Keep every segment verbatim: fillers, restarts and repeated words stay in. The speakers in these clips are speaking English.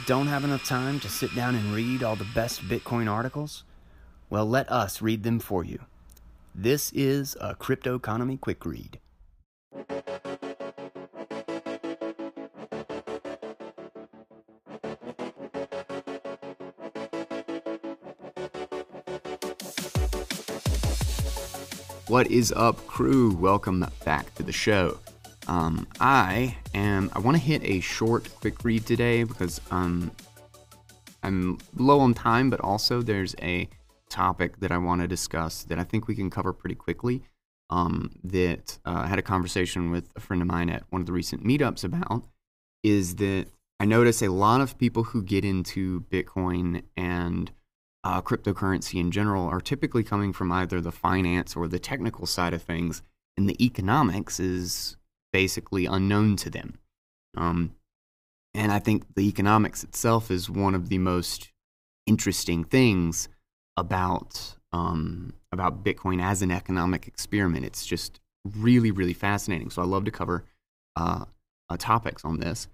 Don't have enough time to sit down and read all the best Bitcoin articles? Well, let us read them for you. This is a Crypto Economy Quick Read. What is up, crew? Welcome back to the show. Um, I am, I want to hit a short, quick read today because um, I'm low on time, but also there's a topic that I want to discuss that I think we can cover pretty quickly. Um, that uh, I had a conversation with a friend of mine at one of the recent meetups about, is that I notice a lot of people who get into Bitcoin and uh, cryptocurrency in general are typically coming from either the finance or the technical side of things, and the economics is basically unknown to them. Um, and I think the economics itself is one of the most interesting things about um, about Bitcoin as an economic experiment. It's just really, really fascinating. So I love to cover uh, uh, topics on this.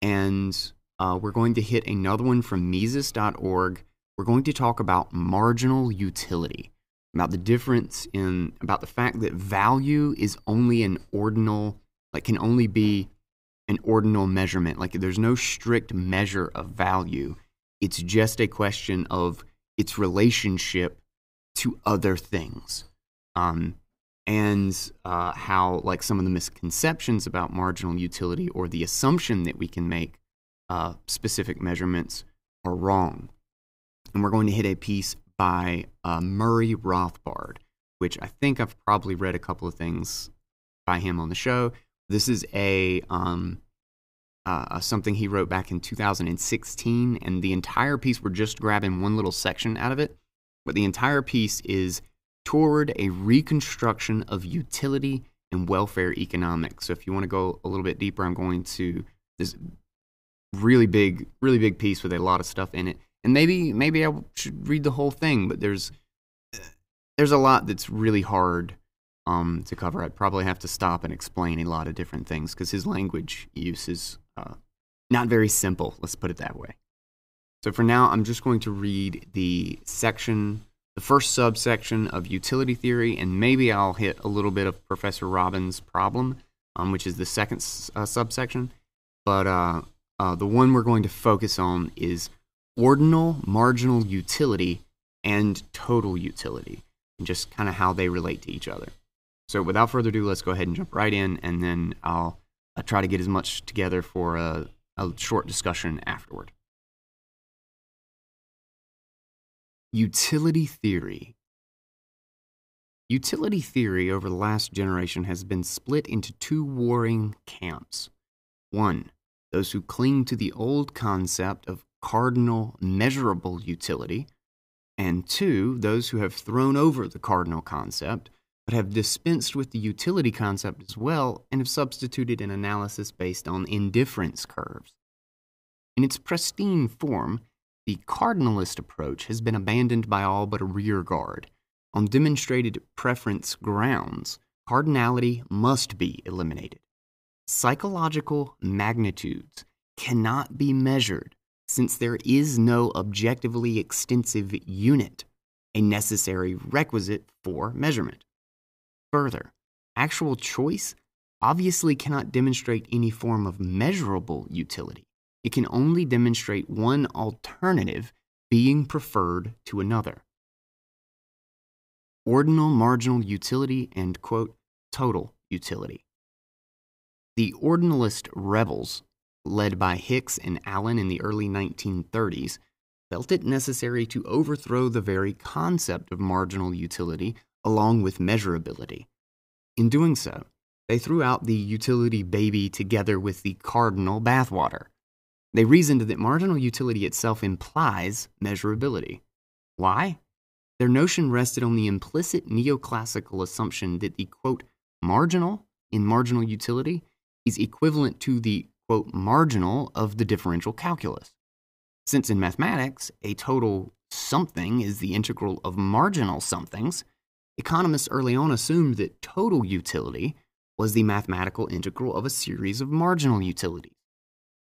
And uh, we're going to hit another one from Mises dot org. We're going to talk about marginal utility, about the difference in, about the fact that value is only an ordinal, like can only be an ordinal measurement. Like there's no strict measure of value. It's just a question of its relationship to other things. Um, and uh, how like some of the misconceptions about marginal utility or the assumption that we can make uh, specific measurements are wrong. And we're going to hit a piece by uh, Murray Rothbard, which I think I've probably read a couple of things by him on the show. This is a um, uh, something he wrote back in two thousand sixteen, and the entire piece, we're just grabbing one little section out of it, but the entire piece is toward a reconstruction of utility and welfare economics. So if you want to go a little bit deeper, I'm going to this really big, really big piece with a lot of stuff in it. And maybe maybe I should read the whole thing, but there's there's a lot that's really hard um, to cover. I'd probably have to stop and explain a lot of different things because his language use is uh, not very simple, let's put it that way. So for now, I'm just going to read the section, the first subsection of utility theory, and maybe I'll hit a little bit of Professor Robbins' problem, um, which is the second uh, subsection. But uh, uh, the one we're going to focus on is ordinal marginal utility and total utility, and just kind of how they relate to each other. So without further ado, let's go ahead and jump right in, and then I'll, I'll try to get as much together for a, a short discussion afterward. Utility theory. Utility theory over the last generation has been split into two warring camps. One, those who cling to the old concept of cardinal measurable utility, and two, those who have thrown over the cardinal concept, but have dispensed with the utility concept as well and have substituted an analysis based on indifference curves. In its pristine form, the cardinalist approach has been abandoned by all but a rear guard. On demonstrated preference grounds, cardinality must be eliminated. Psychological magnitudes cannot be measured since there is no objectively extensive unit, a necessary requisite for measurement. Further, actual choice obviously cannot demonstrate any form of measurable utility. It can only demonstrate one alternative being preferred to another. Ordinal marginal utility and, quote, total utility. The ordinalist rebels, led by Hicks and Allen in the early nineteen thirties, felt it necessary to overthrow the very concept of marginal utility along with measurability. In doing so, they threw out the utility baby together with the cardinal bathwater. They reasoned that marginal utility itself implies measurability. Why? Their notion rested on the implicit neoclassical assumption that the, quote, marginal in marginal utility is equivalent to the, quote, marginal of the differential calculus. Since in mathematics, a total something is the integral of marginal somethings, economists early on assumed that total utility was the mathematical integral of a series of marginal utilities.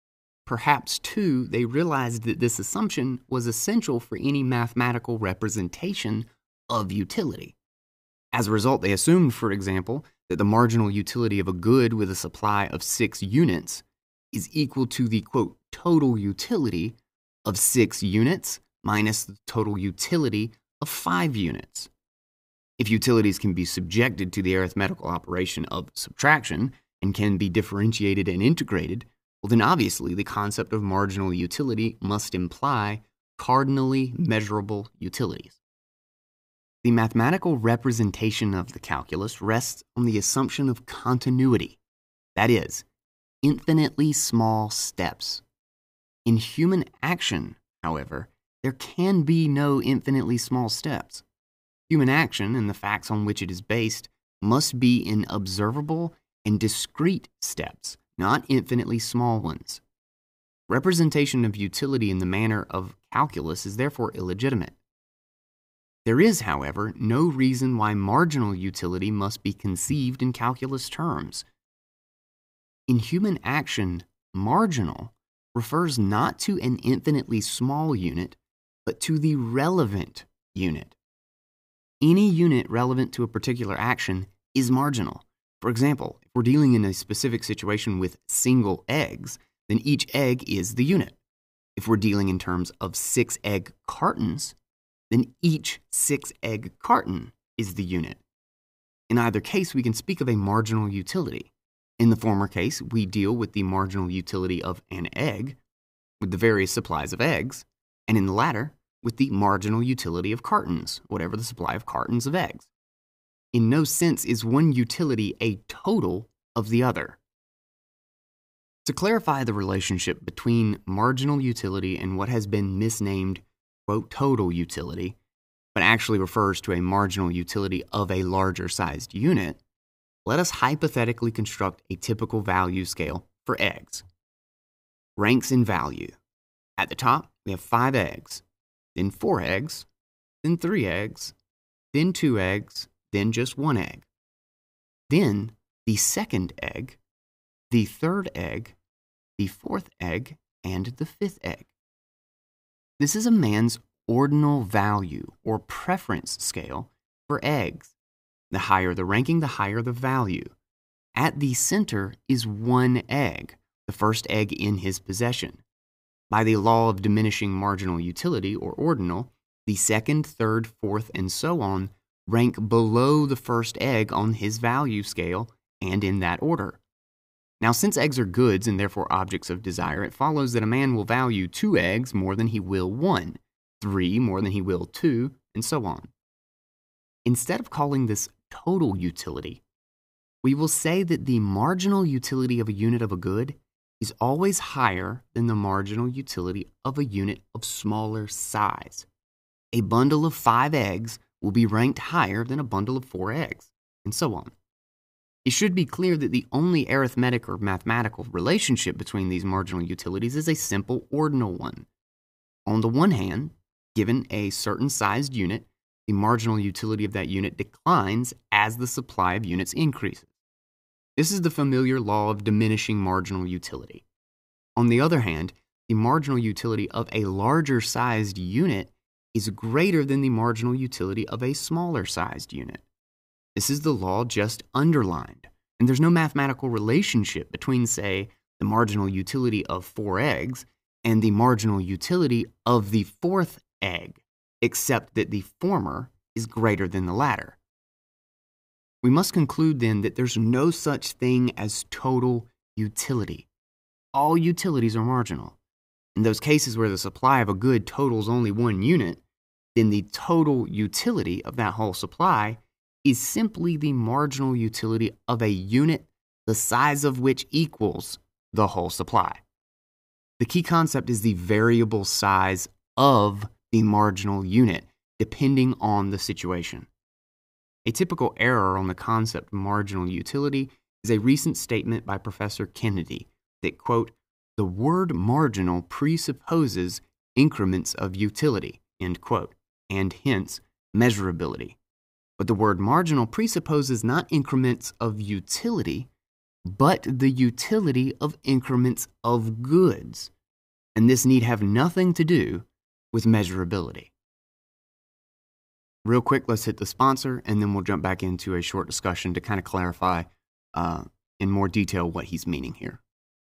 perhaps too, they realized that this assumption was essential for any mathematical representation of utility. As a result, they assumed, for example, that the marginal utility of a good with a supply of six units is equal to the, quote, total utility of six units minus the total utility of five units. If utilities can be subjected to the arithmetical operation of subtraction and can be differentiated and integrated, well, then obviously the concept of marginal utility must imply cardinally measurable utilities. The mathematical representation of the calculus rests on the assumption of continuity, that is, infinitely small steps. In human action, however, there can be no infinitely small steps. Human action and the facts on which it is based must be in observable and discrete steps, not infinitely small ones. Representation of utility in the manner of calculus is therefore illegitimate. There is, however, no reason why marginal utility must be conceived in calculus terms. In human action, marginal refers not to an infinitely small unit, but to the relevant unit. Any unit relevant to a particular action is marginal. For example, if we're dealing in a specific situation with single eggs, then each egg is the unit. If we're dealing in terms of six egg cartons, then each six-egg carton is the unit. In either case, we can speak of a marginal utility. In the former case, we deal with the marginal utility of an egg, with the various supplies of eggs, and in the latter, with the marginal utility of cartons, whatever the supply of cartons of eggs. In no sense is one utility a total of the other. To clarify the relationship between marginal utility and what has been misnamed quote, total utility, but actually refers to a marginal utility of a larger sized unit, let us hypothetically construct a typical value scale for eggs. Ranks in value. At the top, we have five eggs, then four eggs, then three eggs, then two eggs, then just one egg. Then the second egg, the third egg, the fourth egg, and the fifth egg. This is a man's ordinal value or preference scale for eggs. The higher the ranking, the higher the value. At the center is one egg, the first egg in his possession. By the law of diminishing marginal utility or ordinal, the second, third, fourth, and so on rank below the first egg on his value scale and in that order. Now, since eggs are goods and therefore objects of desire, it follows that a man will value two eggs more than he will one, three more than he will two, and so on. Instead of calling this total utility, we will say that the marginal utility of a unit of a good is always higher than the marginal utility of a unit of smaller size. A bundle of five eggs will be ranked higher than a bundle of four eggs, and so on. It should be clear that the only arithmetic or mathematical relationship between these marginal utilities is a simple ordinal one. On the one hand, given a certain sized unit, the marginal utility of that unit declines as the supply of units increases. This is the familiar law of diminishing marginal utility. On the other hand, the marginal utility of a larger sized unit is greater than the marginal utility of a smaller sized unit. This is the law just underlined, and there's no mathematical relationship between, say, the marginal utility of four eggs and the marginal utility of the fourth egg, except that the former is greater than the latter. We must conclude then that there's no such thing as total utility. All utilities are marginal. In those cases where the supply of a good totals only one unit, then the total utility of that whole supply is simply the marginal utility of a unit the size of which equals the whole supply. The key concept is the variable size of the marginal unit, depending on the situation. A typical error on the concept of marginal utility is a recent statement by Professor Kennedy that, quote, the word marginal presupposes increments of utility, end quote, and hence measurability. But the word marginal presupposes not increments of utility, but the utility of increments of goods, and this need have nothing to do with measurability. Real quick, let's hit the sponsor, and then we'll jump back into a short discussion to kind of clarify uh, in more detail what he's meaning here.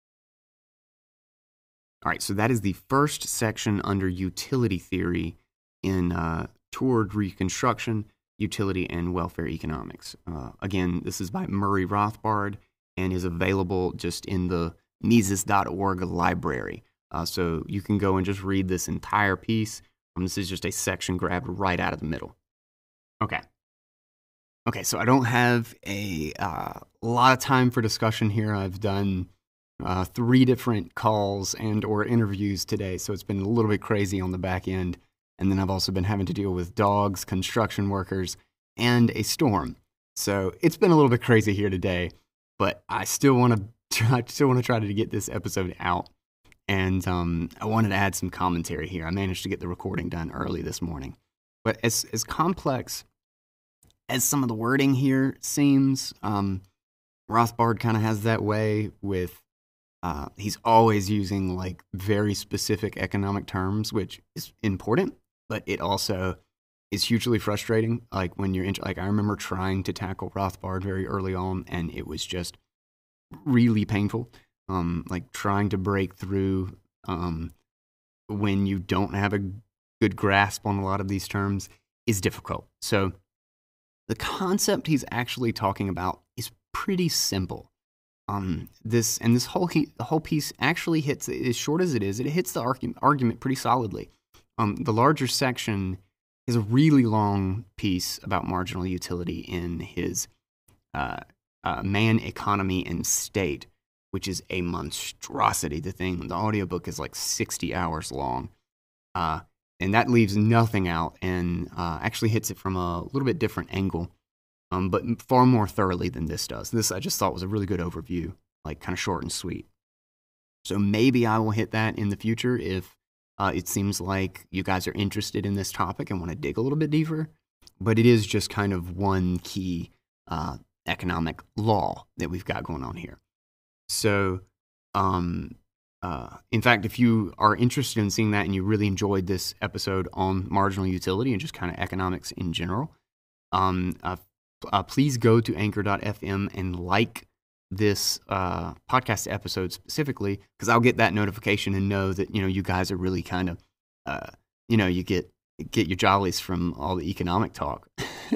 All right, so that is the first section under utility theory in uh, Toward Reconstruction, Utility and Welfare Economics. Uh, again, this is by Murray Rothbard and is available just in the Mises dot org library. Uh, so you can go and just read this entire piece. Um, this is just a section grabbed right out of the middle. Okay. Okay, so I don't have a uh, lot of time for discussion here. I've done uh, three different calls and or interviews today, so it's been a little bit crazy on the back end. And then I've also been having to deal with dogs, construction workers, and a storm. So it's been a little bit crazy here today, but I still want to try, still want to try to get this episode out. And um, I wanted to add some commentary here. I managed to get the recording done early this morning. But as as complex as some of the wording here seems, um, Rothbard kind of has that way with, uh, he's always using like very specific economic terms, which is important, but it also is hugely frustrating. Like when you're, in, like I remember trying to tackle Rothbard very early on, and it was just really painful. Um, like trying to break through um, when you don't have a good grasp on a lot of these terms is difficult. So the concept he's actually talking about is pretty simple. Um, this and this whole he, the whole piece actually hits, as short as it is, it hits the argu- argument pretty solidly. Um, the larger section is a really long piece about marginal utility in his uh, uh, Man, Economy, and State, which is a monstrosity. The thing, the audiobook is like sixty hours long. Uh, and that leaves nothing out and uh, actually hits it from a little bit different angle, um, but far more thoroughly than this does. This I just thought was a really good overview, like kind of short and sweet. So maybe I will hit that in the future if uh, it seems like you guys are interested in this topic and want to dig a little bit deeper. But it is just kind of one key uh, economic law that we've got going on here. So, um, uh, in fact, if you are interested in seeing that and you really enjoyed this episode on marginal utility and just kind of economics in general, um, uh, uh, please go to anchor dot f m and like this uh, podcast episode specifically, because I'll get that notification and know that, you know, you guys are really kind of, uh, you know, you get get your jollies from all the economic talk.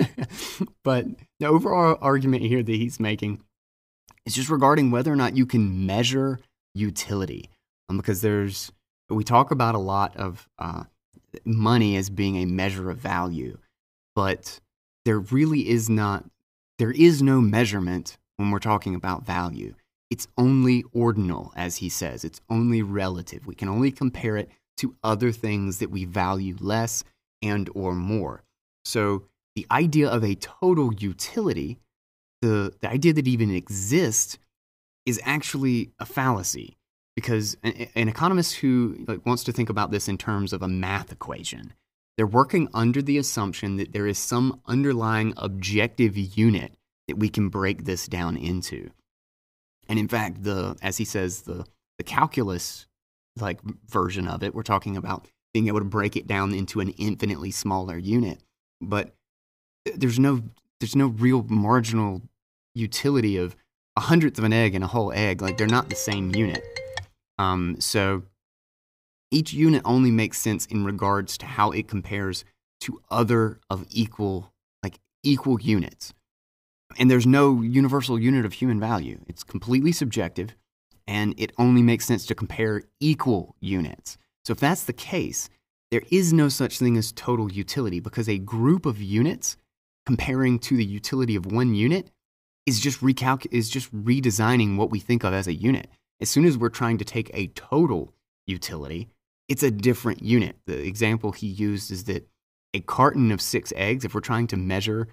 But the overall argument here that he's making is just regarding whether or not you can measure utility, um, because there's we talk about a lot of uh, money as being a measure of value, but there really is not there is no measurement when we're talking about value. It's only ordinal, as he says. It's only relative. We can only compare it to other things that we value less and or more. So the idea of a total utility, the the idea that it even exists, is actually a fallacy, because an, an economist who like, wants to think about this in terms of a math equation, they're working under the assumption that there is some underlying objective unit that we can break this down into. And in fact, the as he says, the the calculus like version of it, we're talking about being able to break it down into an infinitely smaller unit. But there's no there's no real marginal utility of a hundredth of an egg and a whole egg. Like, they're not the same unit. Um, so each unit only makes sense in regards to how it compares to other of equal, like equal units. And there's no universal unit of human value. It's completely subjective, and it only makes sense to compare equal units. So if that's the case, there is no such thing as total utility, because a group of units comparing to the utility of one unit is just recalc- is just redesigning what we think of as a unit. As soon as we're trying to take a total utility, it's a different unit. The example he used is that a carton of six eggs, if we're trying to measure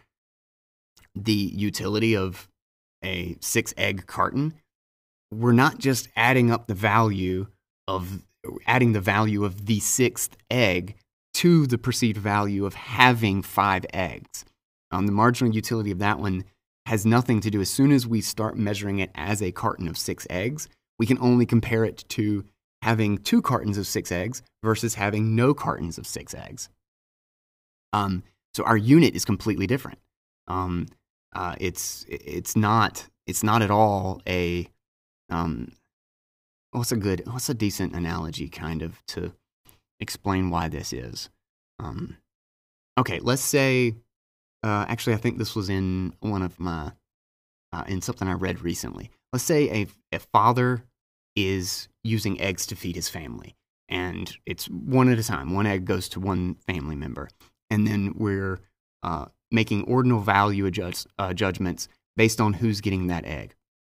the utility of a six egg carton, we're not just adding up the value of adding the value of the sixth egg to the perceived value of having five eggs. Um, the marginal utility of that one has nothing to do. As soon as we start measuring it as a carton of six eggs, we can only compare it to having two cartons of six eggs versus having no cartons of six eggs. Um, so our unit is completely different. Um, uh, it's it's not it's not at all a um, what's a good what's a decent analogy kind of to explain why this is. Um, okay, let's say uh, actually I think this was in one of my uh, in something I read recently. Let's say a a father is using eggs to feed his family, and it's one at a time. One egg goes to one family member, and then we're uh, making ordinal value adjust, uh, judgments based on who's getting that egg.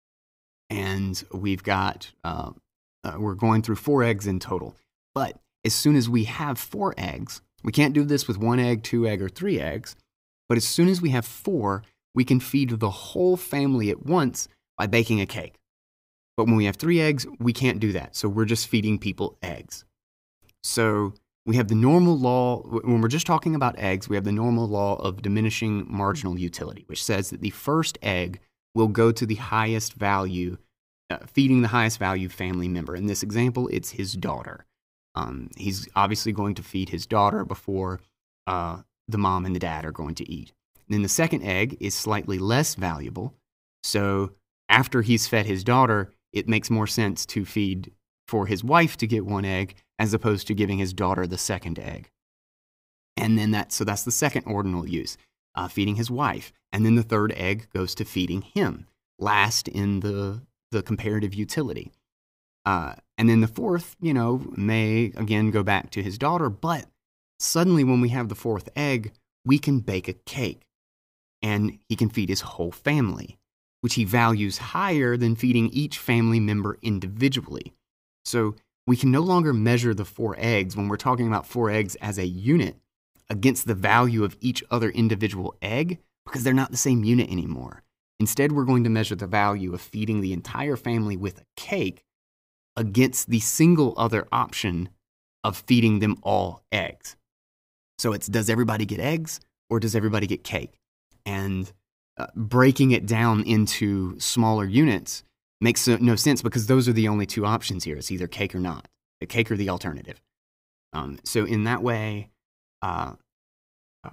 And we've got uh, uh, we're going through four eggs in total. But as soon as we have four eggs, we can't do this with one egg, two egg, or three eggs. But as soon as we have four, we can feed the whole family at once by baking a cake. But when we have three eggs, we can't do that. So we're just feeding people eggs. So we have the normal law, when we're just talking about eggs, we have the normal law of diminishing marginal utility, which says that the first egg will go to the highest value, uh, feeding the highest value family member. In this example, it's his daughter. Um, he's obviously going to feed his daughter before uh, the mom and the dad are going to eat. And then the second egg is slightly less valuable. So after he's fed his daughter, it makes more sense to feed for his wife to get one egg as opposed to giving his daughter the second egg. And then that, so that's the second ordinal use, uh, feeding his wife. And then the third egg goes to feeding him, last in the, the comparative utility. Uh, and then the fourth, you know, may again go back to his daughter, but suddenly when we have the fourth egg, we can bake a cake and he can feed his whole family, which he values higher than feeding each family member individually. So we can no longer measure the four eggs when we're talking about four eggs as a unit against the value of each other individual egg because they're not the same unit anymore. Instead, we're going to measure the value of feeding the entire family with a cake against the single other option of feeding them all eggs. So it's, does everybody get eggs or does everybody get cake? And uh, breaking it down into smaller units makes no sense because those are the only two options here. It's either cake or not, the cake or the alternative. Um, so in that way, uh, uh,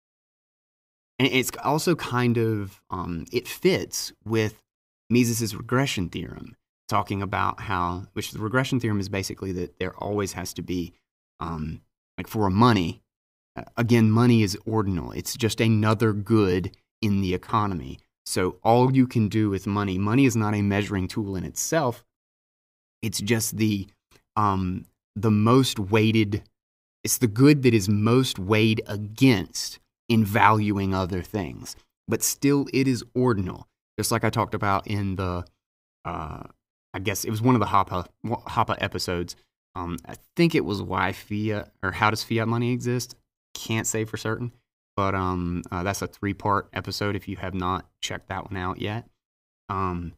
and it's also kind of, um, it fits with Mises's regression theorem, talking about how, which the regression theorem is basically that there always has to be, um, like for a money, uh, again, money is ordinal. It's just another good in the economy. So all you can do with money, money is not a measuring tool in itself. It's just the um, the most weighted, it's the good that is most weighed against in valuing other things. But still, it is ordinal. Just like I talked about in the, uh, I guess it was one of the Hoppe, Hoppe episodes. Um, I think it was Why Fiat, or How Does Fiat Money Exist? Can't say for certain. But um, uh, that's a three-part episode if you have not checked that one out yet. Um,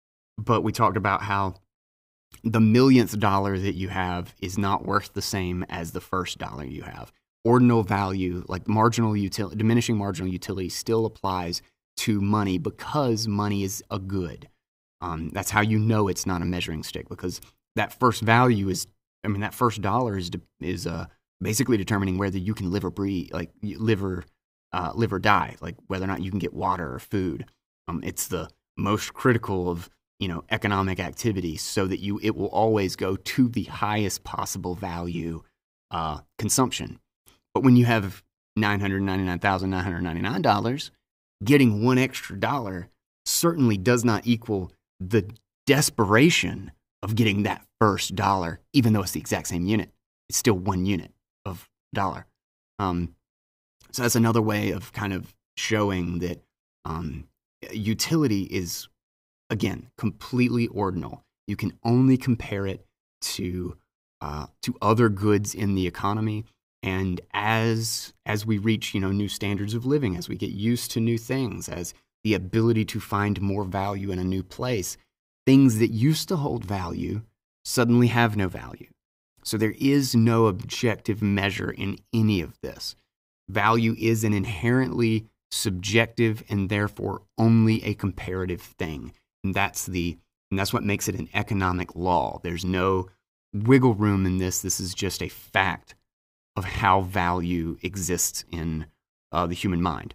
but we talked about how the millionth dollar that you have is not worth the same as the first dollar you have. Ordinal value, like marginal utility, diminishing marginal utility, still applies to money because money is a good. Um, that's how you know it's not a measuring stick, because that first value is, I mean, that first dollar is is uh, basically determining whether you can live or breathe, like live or uh, live or die, like whether or not you can get water or food. Um, it's the most critical of, you know, economic activity, so that you it will always go to the highest possible value uh, consumption. But when you have nine hundred ninety-nine thousand nine hundred ninety-nine dollars, getting one extra dollar certainly does not equal the desperation of getting that first dollar, even though it's the exact same unit. It's still one unit of dollar. Um, so that's another way of kind of showing that um, utility is, again, completely ordinal. You can only compare it to uh, to other goods in the economy. And as as we reach, you know, new standards of living, as we get used to new things, as the ability to find more value in a new place, things that used to hold value suddenly have no value. So there is no objective measure in any of this. Value is an inherently subjective and therefore only a comparative thing. And that's the and that's what makes it an economic law. There's no wiggle room in this. This is just a fact of how value exists in uh, the human mind.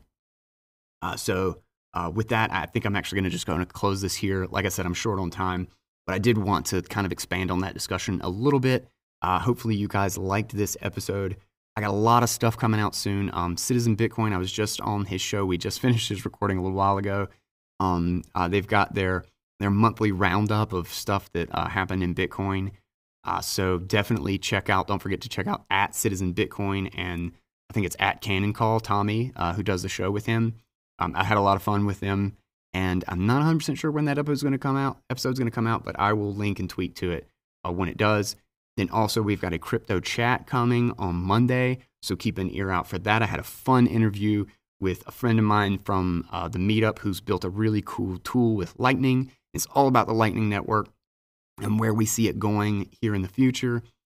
Uh, so uh, with that, I think I'm actually going to just go and close this here. Like I said, I'm short on time, but I did want to kind of expand on that discussion a little bit. Uh, hopefully you guys liked this episode. I got a lot of stuff coming out soon. Um, Citizen Bitcoin, I was just on his show. We just finished his recording a little while ago. Um, uh, they've got their their monthly roundup of stuff that uh, happened in Bitcoin. Uh, so definitely check out, don't forget to check out at Citizen Bitcoin, and I think it's at Cannon Call, Tommy, uh, who does the show with him. Um, I had a lot of fun with them, and I'm not one hundred percent sure when that episode's going to come out, episode's going to come out, but I will link and tweet to it uh, when it does. Then also we've got a crypto chat coming on Monday, so keep an ear out for that. I had a fun interview with a friend of mine from uh, the meetup who's built a really cool tool with Lightning. It's all about the Lightning Network and where we see it going here in the future.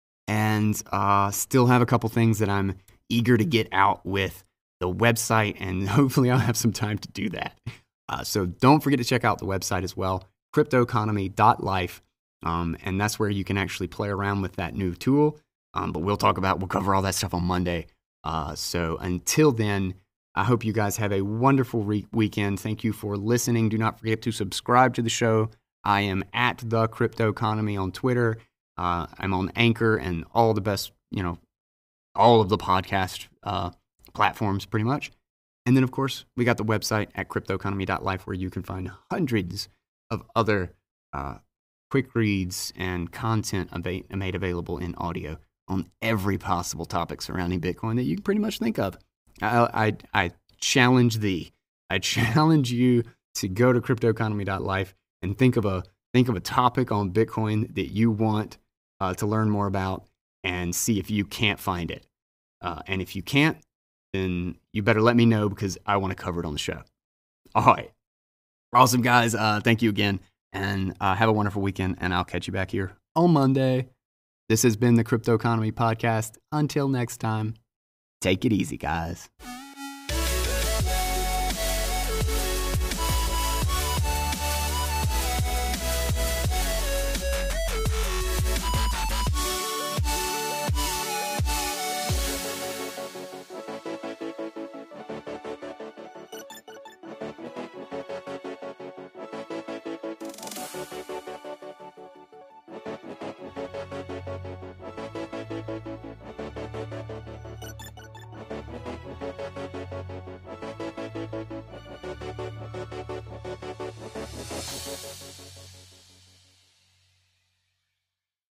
And uh, still have a couple things that I'm eager to get out with the website, and hopefully I'll have some time to do that. Uh, so don't forget to check out the website as well, cryptoeconomy dot life. Um, and that's where you can actually play around with that new tool. Um, but we'll talk about, we'll cover all that stuff on Monday. Uh, so until then, I hope you guys have a wonderful re- weekend. Thank you for listening. Do not forget to subscribe to the show. I am at The Crypto Economy on Twitter. Uh, I'm on Anchor and all the best, you know, all of the podcast uh, platforms pretty much. And then, of course, we got the website at cryptoeconomy dot life where you can find hundreds of other uh, quick reads and content av- made available in audio on every possible topic surrounding Bitcoin that you can pretty much think of. I, I, I challenge thee. I challenge you to go to cryptoeconomy dot life and think of a think of a topic on Bitcoin that you want uh, to learn more about, and see if you can't find it. Uh, and if you can't, then you better let me know, because I want to cover it on the show. All right. Awesome, guys. Uh, thank you again, and uh, have a wonderful weekend, and I'll catch you back here on Monday. This has been the Crypto Economy Podcast. Until next time, take it easy, guys.